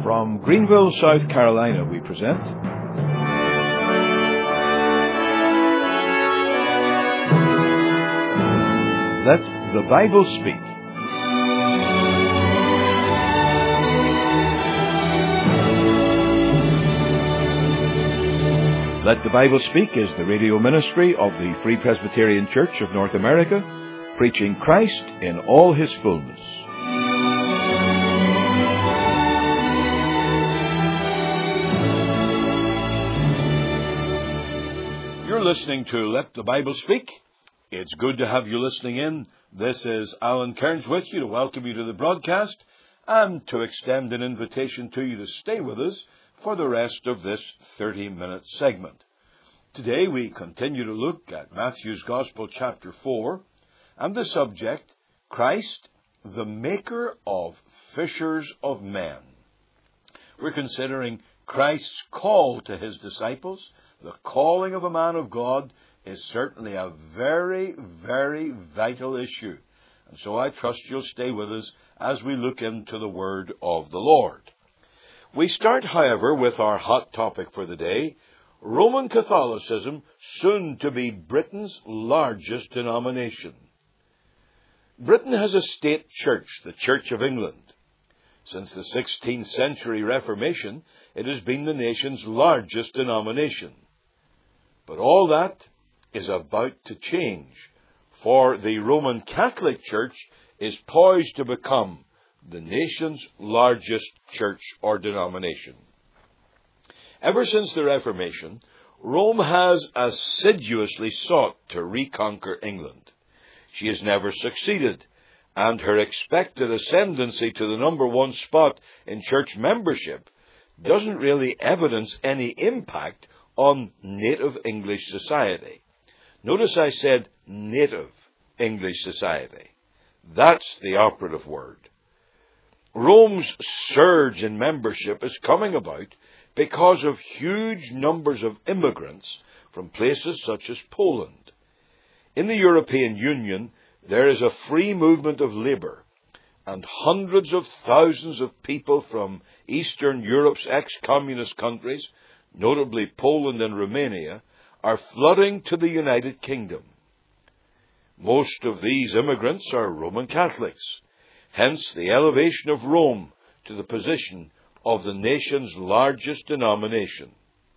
From Greenville, South Carolina, we present Let the Bible Speak. Let the Bible Speak is the radio ministry of the Free Presbyterian Church of North America, preaching Christ in all His fullness. You're listening to Let the Bible Speak. It's good to have you listening in. This is Alan Kearns with you to welcome you to the broadcast and to extend an invitation to you to stay with us for the rest of this 30-minute segment. Today we continue to look at Matthew's Gospel chapter 4 and the subject, Christ, the Maker of Fishers of Men. We're considering Christ's call to His disciples. The calling of a man of God is certainly a very, very vital issue. And so I trust you'll stay with us as we look into the Word of the Lord. We start, however, with our hot topic for the day, Roman Catholicism, soon to be Britain's largest denomination. Britain has a state church, the Church of England. Since the 16th century Reformation, it has been the nation's largest denomination. But all that is about to change, for the Roman Catholic Church is poised to become the nation's largest church or denomination. Ever since the Reformation, Rome has assiduously sought to reconquer England. She has never succeeded, and her expected ascendancy to the number one spot in church membership doesn't really evidence any impact on native English society. Notice I said native English society. That's the operative word. Rome's surge in membership is coming about because of huge numbers of immigrants from places such as Poland. In the European Union, there is a free movement of labour, and hundreds of thousands of people from Eastern Europe's ex-communist countries, notably Poland and Romania, are flooding to the United Kingdom. Most of these immigrants are Roman Catholics, hence the elevation of Rome to the position of the nation's largest denomination.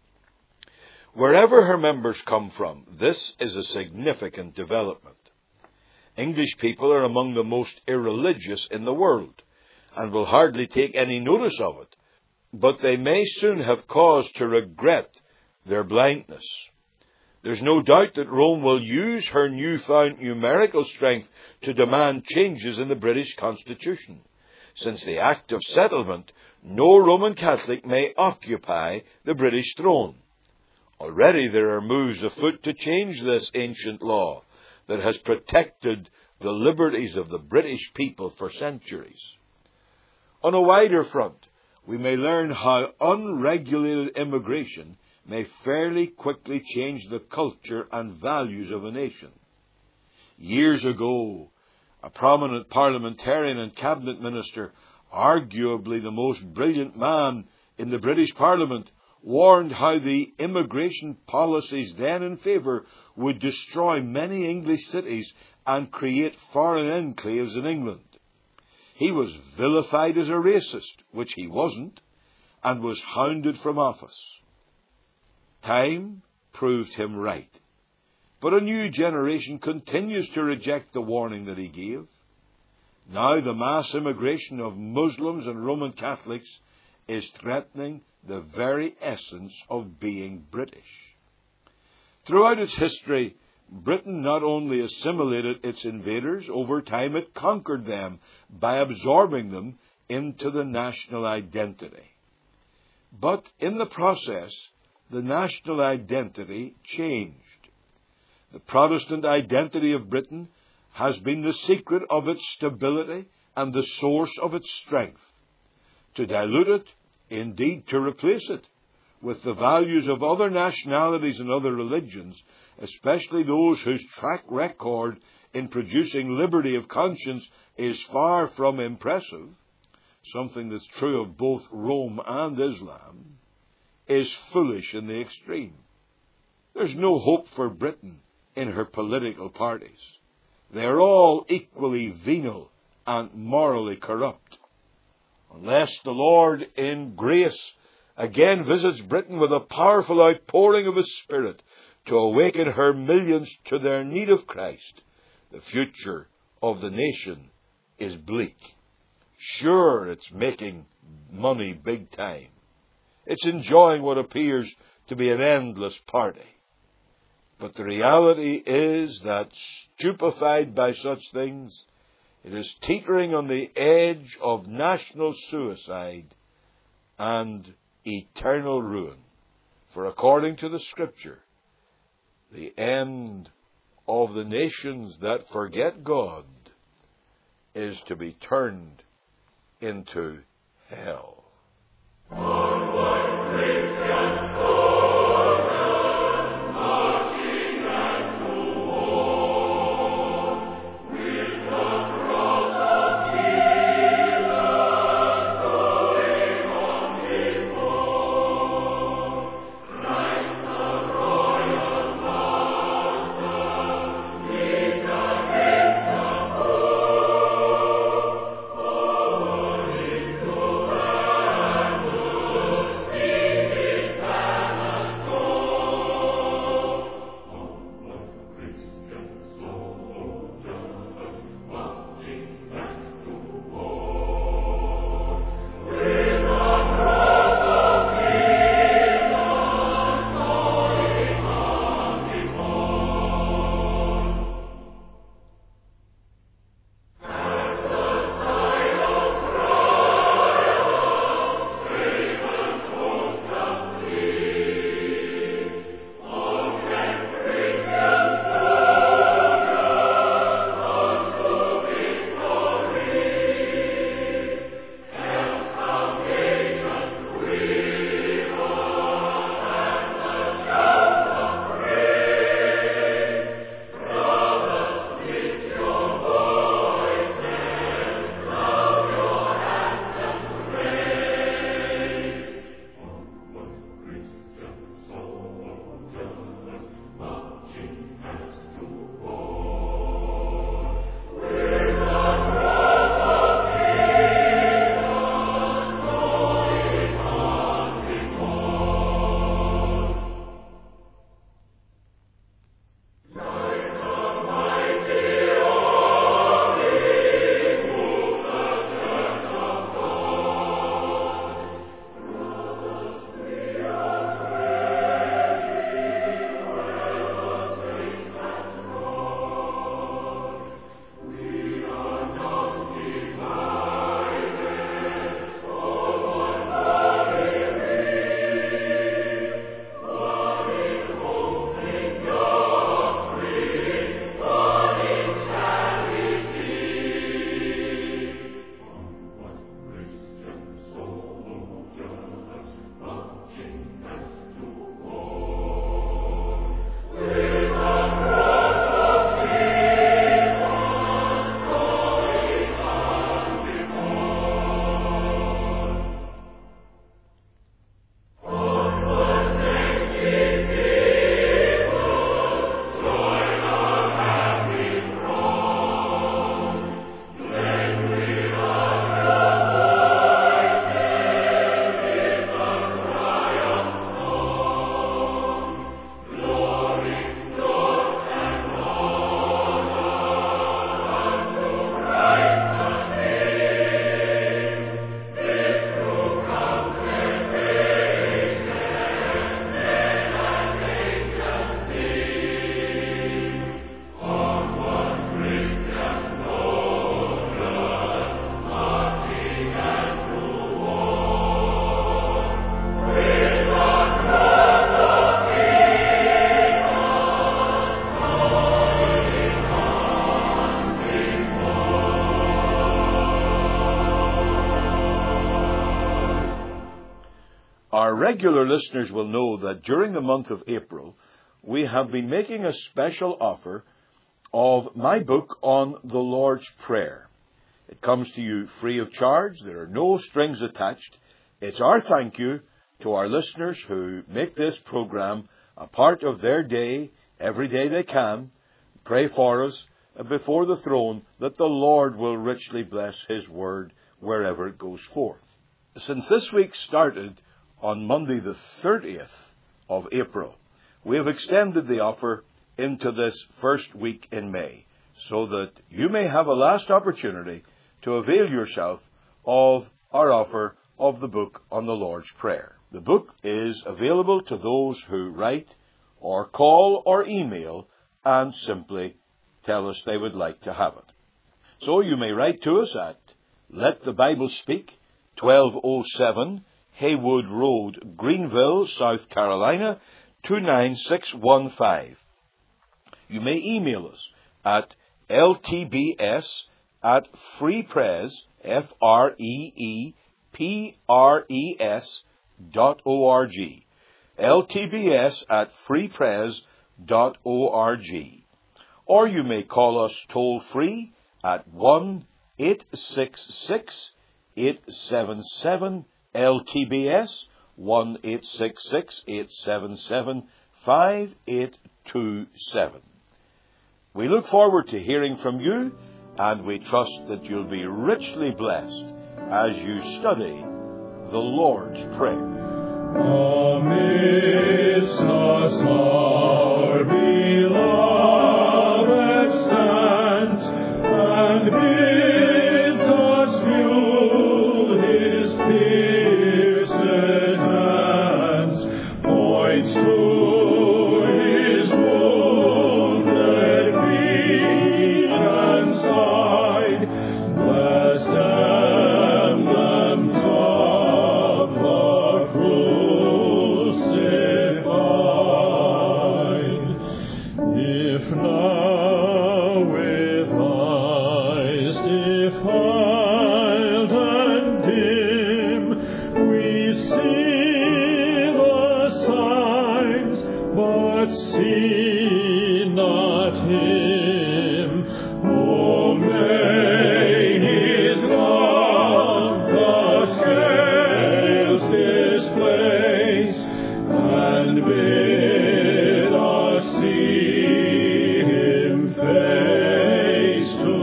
Wherever her members come from, this is a significant development. English people are among the most irreligious in the world, and will hardly take any notice of it, but they may soon have cause to regret their blindness. There's no doubt that Rome will use her newfound numerical strength to demand changes in the British Constitution. Since the Act of Settlement, no Roman Catholic may occupy the British throne. Already there are moves afoot to change this ancient law that has protected the liberties of the British people for centuries. On a wider front, we may learn how unregulated immigration may fairly quickly change the culture and values of a nation. Years ago, a prominent parliamentarian and cabinet minister, arguably the most brilliant man in the British Parliament, warned how the immigration policies then in favour would destroy many English cities and create foreign enclaves in England. He was vilified as a racist, which he wasn't, and was hounded from office. Time proved him right. But a new generation continues to reject the warning that he gave. Now the mass immigration of Muslims and Roman Catholics is threatening the very essence of being British. Throughout its history, Britain not only assimilated its invaders, over time it conquered them by absorbing them into the national identity. But in the process, the national identity changed. The Protestant identity of Britain has been the secret of its stability and the source of its strength. To dilute it, indeed to replace it, with the values of other nationalities and other religions, especially those whose track record in producing liberty of conscience is far from impressive, something that's true of both Rome and Islam, is foolish in the extreme. There's no hope for Britain in her political parties. They're all equally venal and morally corrupt. Unless the Lord in grace again visits Britain with a powerful outpouring of His Spirit to awaken her millions to their need of Christ, the future of the nation is bleak. Sure, it's making money big time. It's enjoying what appears to be an endless party. But the reality is that, stupefied by such things, it is teetering on the edge of national suicide and eternal ruin. For according to the Scripture, the end of the nations that forget God is to be turned into hell. Our regular listeners will know that during the month of April, we have been making a special offer of my book on the Lord's Prayer. It comes to you free of charge. There are no strings attached. It's our thank you to our listeners who make this program a part of their day, every day they can. Pray for us before the throne that the Lord will richly bless His word wherever it goes forth. Since this week started on Monday the 30th of April, we have extended the offer into this first week in May, so that you may have a last opportunity to avail yourself of our offer of the book on the Lord's Prayer. The book is available to those who write or call or email and simply tell us they would like to have it. So you may write to us at Let the Bible Speak, 1207 Haywood Road, Greenville, South Carolina, 29615. You may email us at ltbs@freepres, freepres.org, ltbs@freepres.org. Or you may call us toll-free at 1-866-877-LTBS, 1-866-877-5827. We look forward to hearing from you, and we trust that you'll be richly blessed as you study the Lord's Prayer. Amidst us our beloved stands, and bids us view His pierced hands, points to His wounded feet and side, blessed emblems of the crucified. If now with eyes defiled and dim we see the signs, but see not Him, oh, may His love the scales displace, and bid us see Him face to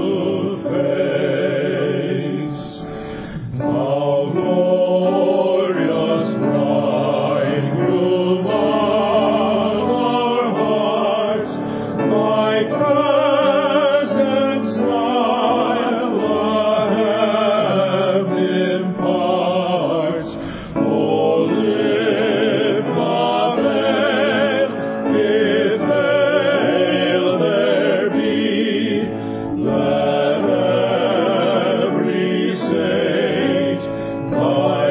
face. Thou glorious bridegroom of our hearts, Thy presence smile the heaven imparts. Oh, lift the veil, if veil there be, let every saint Thy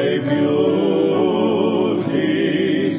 beauty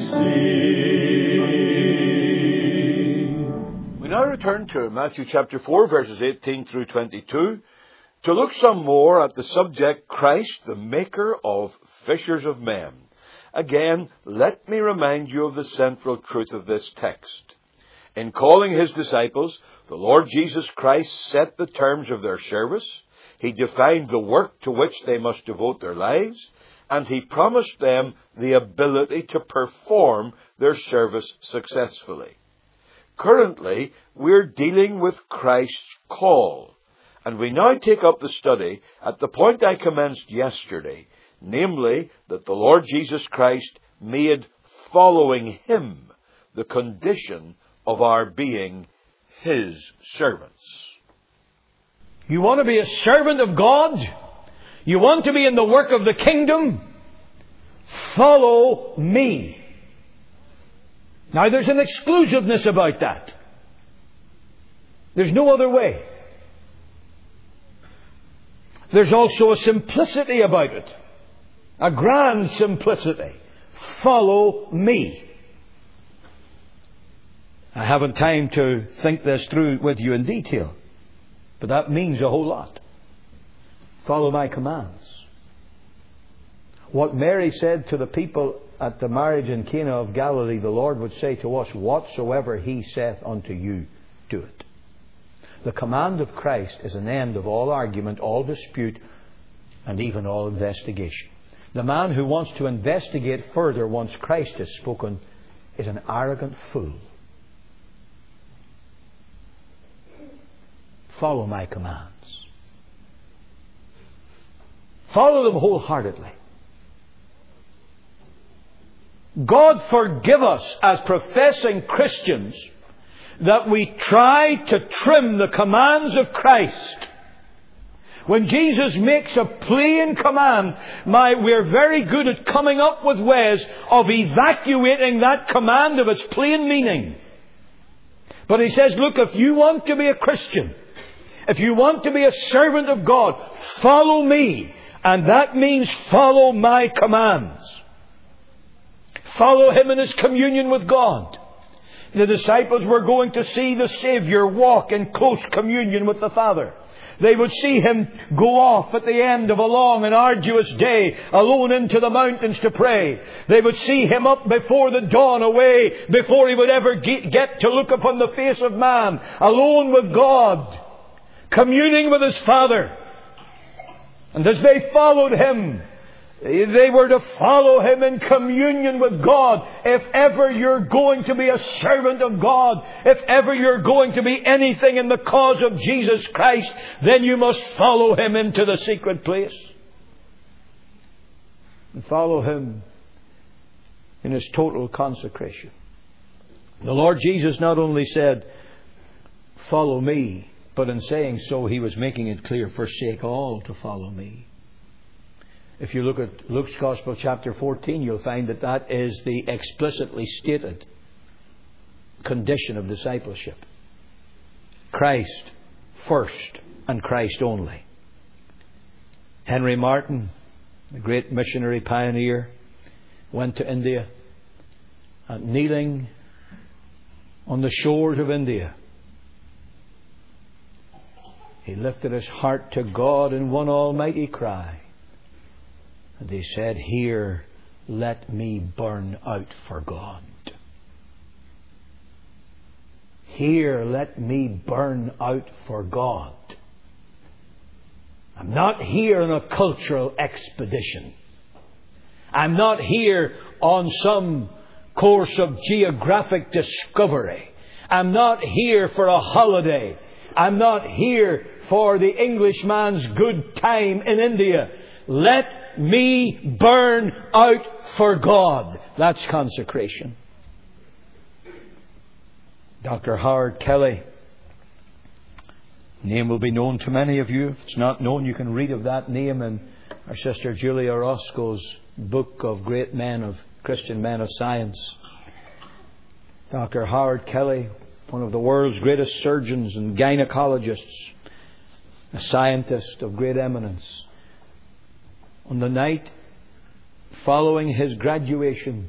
see. We now return to Matthew chapter 4, verses 18 through 22, to look some more at the subject, Christ, the maker of fishers of men. Again, let me remind you of the central truth of this text. In calling His disciples, the Lord Jesus Christ set the terms of their service. He defined the work to which they must devote their lives, and He promised them the ability to perform their service successfully. Currently, we're dealing with Christ's call, and we now take up the study at the point I commenced yesterday, namely that the Lord Jesus Christ made following Him the condition of our being His servants. You want to be a servant of God? You want to be in the work of the kingdom? Follow me. Now there's an exclusiveness about that. There's no other way. There's also a simplicity about it. A grand simplicity. Follow me. I haven't time to think this through with you in detail, but that means a whole lot. Follow my commands. What Mary said to the people at the marriage in Cana of Galilee, the Lord would say to us, whatsoever He saith unto you, do it. The command of Christ is an end of all argument, all dispute, and even all investigation. The man who wants to investigate further once Christ has spoken is an arrogant fool. Follow my commands. Follow them wholeheartedly. God forgive us as professing Christians that we try to trim the commands of Christ. When Jesus makes a plain command, we're very good at coming up with ways of evacuating that command of its plain meaning. But He says, look, if you want to be a Christian, if you want to be a servant of God, follow me. And that means follow my commands. Follow Him in His communion with God. The disciples were going to see the Saviour walk in close communion with the Father. They would see Him go off at the end of a long and arduous day alone into the mountains to pray. They would see Him up before the dawn, away before He would ever get to look upon the face of man, alone with God, communing with His Father. And as they followed Him, they were to follow Him in communion with God. If ever you're going to be a servant of God, if ever you're going to be anything in the cause of Jesus Christ, then you must follow Him into the secret place. And follow Him in His total consecration. The Lord Jesus not only said, follow me, but in saying so, He was making it clear, forsake all to follow me. If you look at Luke's Gospel chapter 14, you'll find that that is the explicitly stated condition of discipleship. Christ first and Christ only. Henry Martyn, the great missionary pioneer, went to India, and kneeling on the shores of India, he lifted his heart to God in one almighty cry. And he said, here, let me burn out for God. Here, let me burn out for God. I'm not here on a cultural expedition. I'm not here on some course of geographic discovery. I'm not here for a holiday. I'm not here for the Englishman's good time in India. Let me burn out for God. That's consecration. Dr. Howard Kelly. Name will be known to many of you. If it's not known, you can read of that name in our sister Julia Roscoe's book of great men of Christian men of science. Dr. Howard Kelly, one of the world's greatest surgeons and gynecologists, a scientist of great eminence. On the night following his graduation,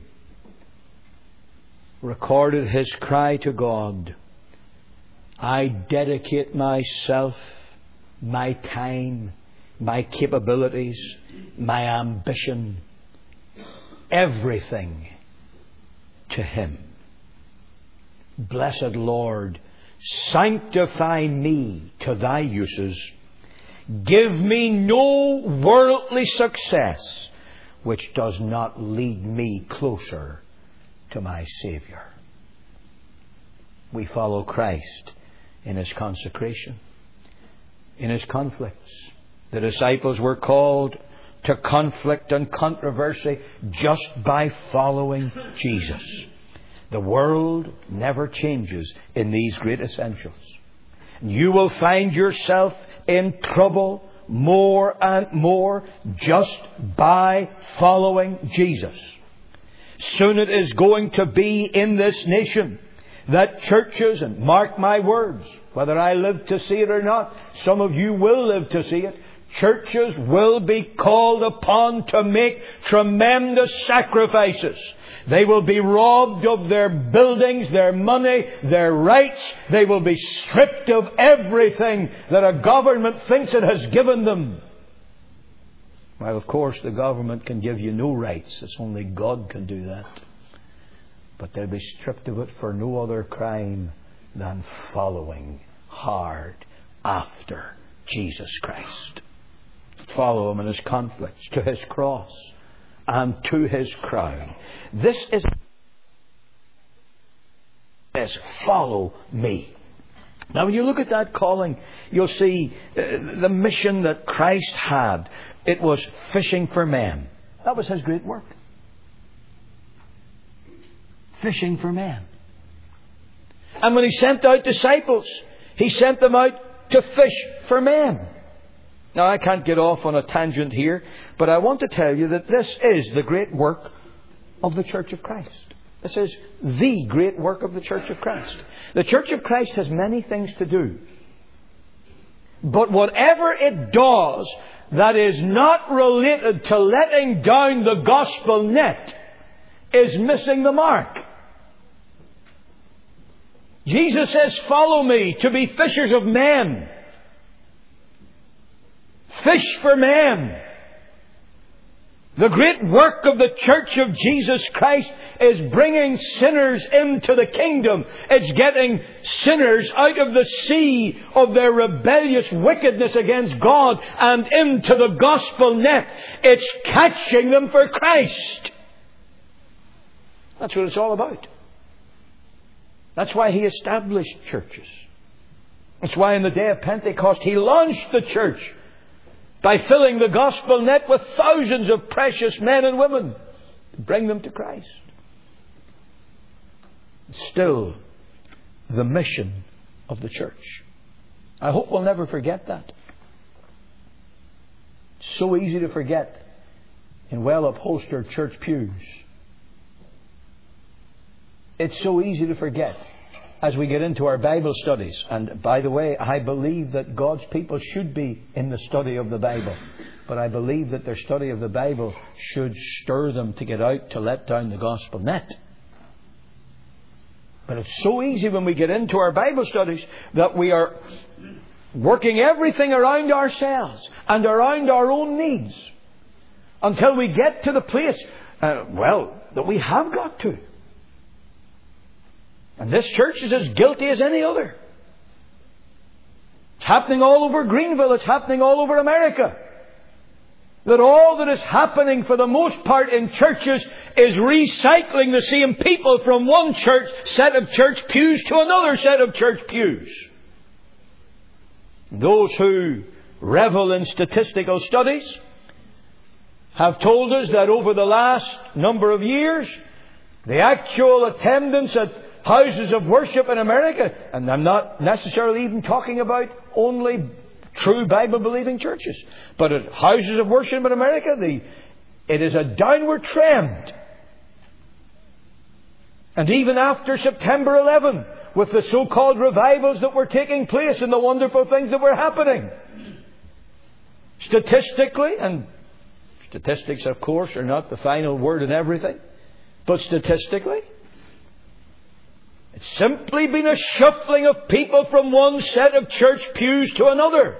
recorded his cry to God, I dedicate myself, my time, my capabilities, my ambition, everything to Him. Blessed Lord, sanctify me to Thy uses. Give me no worldly success which does not lead me closer to my Saviour. We follow Christ in His consecration, in His conflicts. The disciples were called to conflict and controversy just by following Jesus. The world never changes in these great essentials. You will find yourself in trouble more and more just by following Jesus. Soon it is going to be in this nation that churches, and mark my words, whether I live to see it or not, some of you will live to see it, churches will be called upon to make tremendous sacrifices. They will be robbed of their buildings, their money, their rights. They will be stripped of everything that a government thinks it has given them. Well, of course, the government can give you no rights. It's only God can do that. But they'll be stripped of it for no other crime than following hard after Jesus Christ. Follow Him in His conflicts, to His cross, and to His crown. This is follow me. Now when you look at that calling, you'll see the mission that Christ had. It was fishing for men. That was His great work. Fishing for men. And when He sent out disciples, He sent them out to fish for men. Now I can't get off on a tangent here, but I want to tell you that this is the great work of the Church of Christ. This is the great work of the Church of Christ. The Church of Christ has many things to do. But whatever it does that is not related to letting down the gospel net is missing the mark. Jesus says, follow me to be fishers of men. Fish for men. The great work of the Church of Jesus Christ is bringing sinners into the kingdom. It's getting sinners out of the sea of their rebellious wickedness against God and into the gospel net. It's catching them for Christ. That's what it's all about. That's why He established churches. That's why in the day of Pentecost He launched the church by filling the gospel net with thousands of precious men and women to bring them to Christ. Still, the mission of the church. I hope we'll never forget that. It's so easy to forget in well-upholstered church pews. It's so easy to forget as we get into our Bible studies. And by the way, I believe that God's people should be in the study of the Bible. But I believe that their study of the Bible should stir them to get out to let down the gospel net. But it's so easy when we get into our Bible studies that we are working everything around ourselves and around our own needs until we get to the place, that we have got to. And this church is as guilty as any other. It's happening all over Greenville. It's happening all over America. That all that is happening for the most part in churches is recycling the same people from one set of church pews to another set of church pews. Those who revel in statistical studies have told us that over the last number of years, the actual attendance at houses of worship in America, and I'm not necessarily even talking about only true Bible-believing churches, but at houses of worship in America, it is a downward trend. And even after September 11, with the so-called revivals that were taking place and the wonderful things that were happening, statistically, and statistics, of course, are not the final word in everything, but statistically, it's simply been a shuffling of people from one set of church pews to another.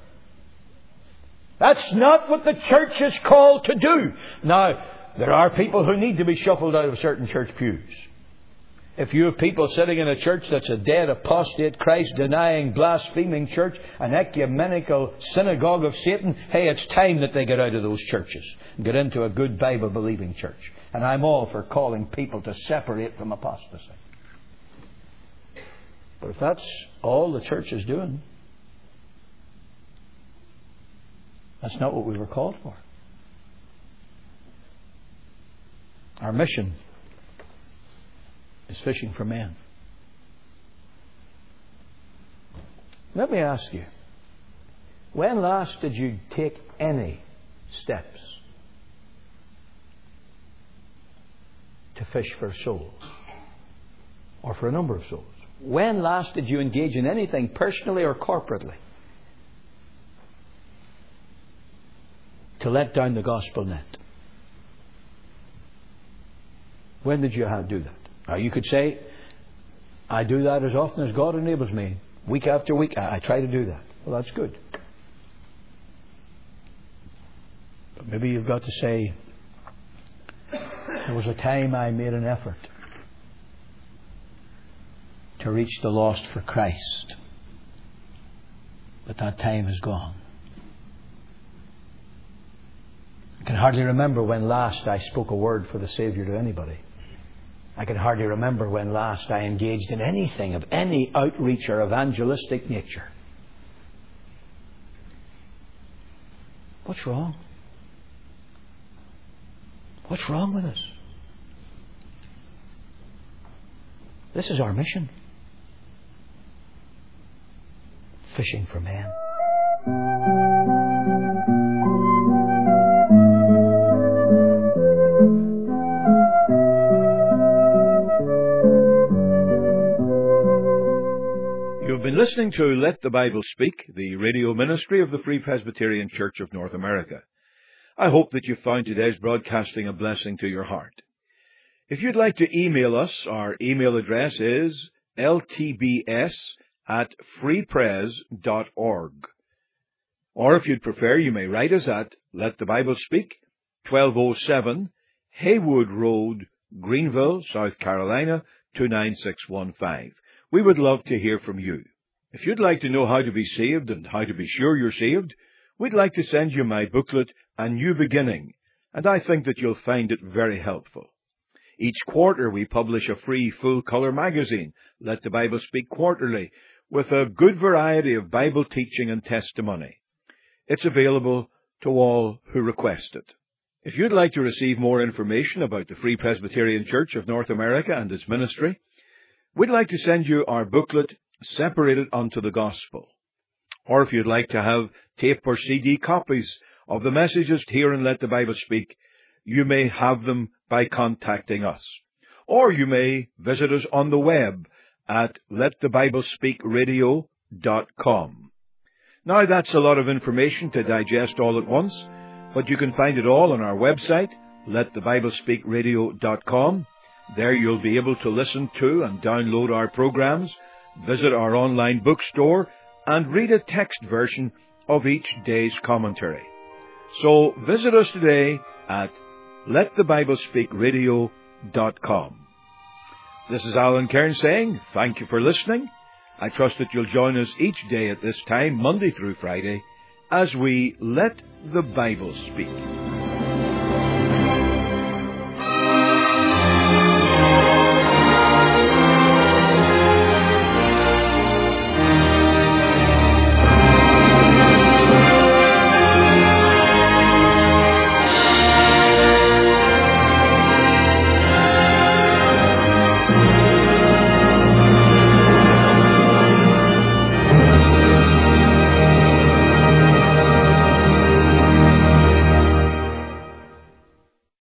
That's not what the church is called to do. Now, there are people who need to be shuffled out of certain church pews. If you have people sitting in a church that's a dead, apostate, Christ-denying, blaspheming church, an ecumenical synagogue of Satan, hey, it's time that they get out of those churches and get into a good Bible-believing church. And I'm all for calling people to separate from apostasy. But if that's all the church is doing, that's not what we were called for. Our mission is fishing for men. Let me ask you, when last did you take any steps to fish for souls? Or for a number of souls? When last did you engage in anything personally or corporately to let down the gospel net? When did you do that? Now you could say, I do that as often as God enables me. Week after week, I try to do that. Well, that's good. But maybe you've got to say, there was a time I made an effort to reach the lost for Christ. But that time is gone. I can hardly remember when last I spoke a word for the Saviour to anybody. I can hardly remember when last I engaged in anything of any outreach or evangelistic nature. What's wrong? What's wrong with us? This is our mission. Fishing for men. You've been listening to Let the Bible Speak, the radio ministry of the Free Presbyterian Church of North America. I hope that you found today's broadcasting a blessing to your heart. If you'd like to email us, our email address is ltbs@freepres.org. Or if you'd prefer, you may write us at Let the Bible Speak, 1207 Haywood Road, Greenville, South Carolina, 29615. We would love to hear from you. If you'd like to know how to be saved and how to be sure you're saved, we'd like to send you my booklet, A New Beginning, and I think that you'll find it very helpful. Each quarter we publish a free full-color magazine, Let the Bible Speak Quarterly, with a good variety of Bible teaching and testimony. It's available to all who request it. If you'd like to receive more information about the Free Presbyterian Church of North America and its ministry, we'd like to send you our booklet, Separated unto the Gospel. Or if you'd like to have tape or CD copies of the messages here in Let the Bible Speak, you may have them by contacting us. Or you may visit us on the web at letthebiblespeakradio.com. Now that's a lot of information to digest all at once, but you can find it all on our website, letthebiblespeakradio.com. There you'll be able to listen to and download our programs, visit our online bookstore, and read a text version of each day's commentary. So visit us today at letthebiblespeakradio.com. This is Alan Cairns saying thank you for listening. I trust that you'll join us each day at this time, Monday through Friday, as we Let the Bible Speak.